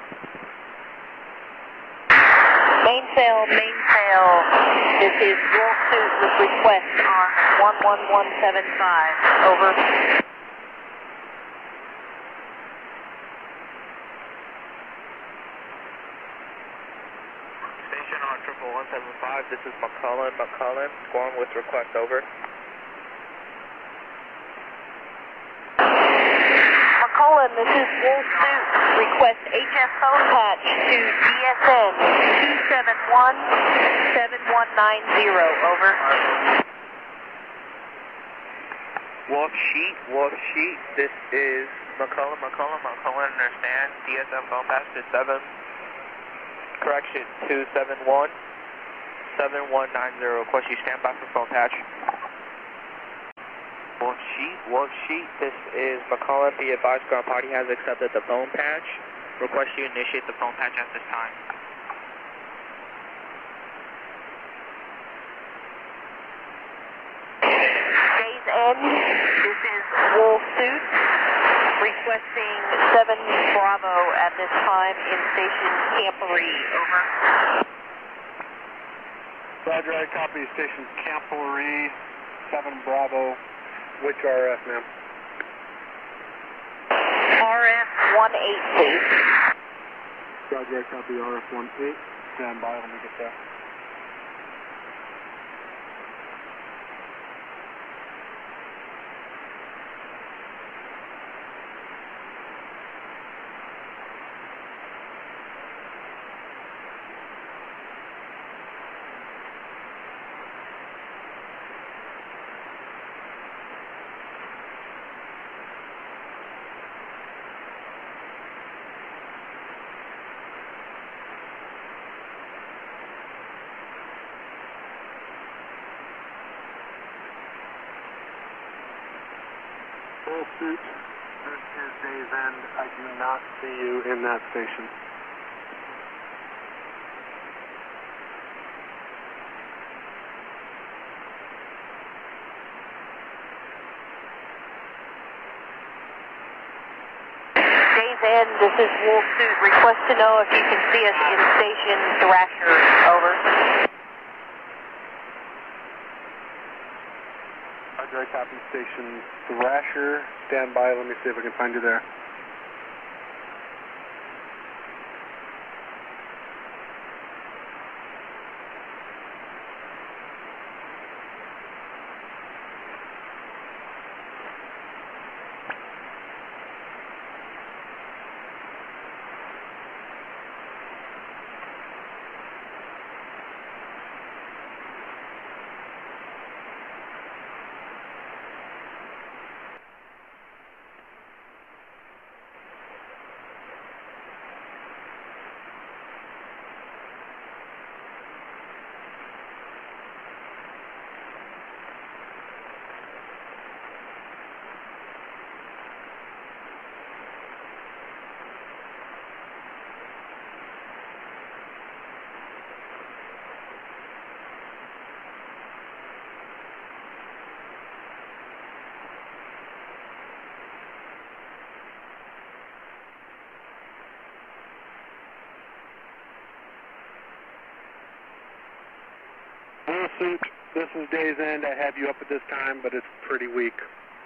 Mainsail, mainsail. This is Wolf Suit with request on 11175. Over. Station on 11175. This is McCullen. McCullen, going with request. Over. McCullen, this is Wolf Suit. Request HF phone patch to DSN 271-7190. Over. Wolf Sheet, this is McCullen. McCullen, understand. DSM phone patch to 271-7190. Request you stand by for phone patch. Wolf Sheet, this is McCullen. Be advised, ground party has accepted the phone patch. Request you initiate the phone patch at this time. Days End, this is Wolf Suit. Requesting 7 Bravo at this time in station Camporee. Over. Roger, I copy station Camporee, 7 Bravo. Which RF, ma'am? RF-18, please. Roger, I copy RF-18. Stand by, let me get there. Wolf Suit, this is Days End. I do not see you in that station. Days End, this is Wolf Suit. Request to know if you can see us in station Thrasher. Over. Roger, I copy station Thrasher. Stand by, let me see if I can find you there. Wolf Suit, this is Days End. I have you up at this time, but it's pretty weak.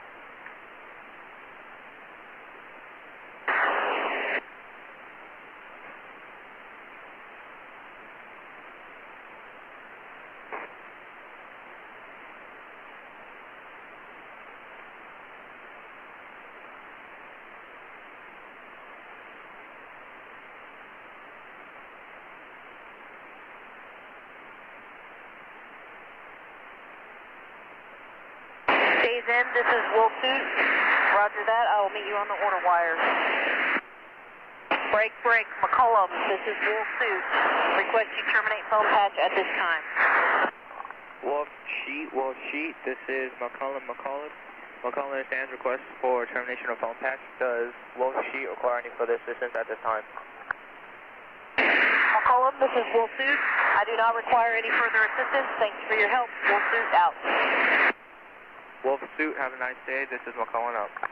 Days End, this is Wolf Suit. Roger that. I will meet you on the order wires. Break, McCullum, this is Wolf Suit. Request you terminate phone patch at this time. Wolf Sheet, this is McCullen. McCullen understands request for termination of phone patch. Does Wolf Sheet require any further assistance at this time? McCullum, this is Wolf Suit. I do not require any further assistance. Thanks for your help. Wolf Suit out. Wolf Suit, have a nice day. This is McCullen up.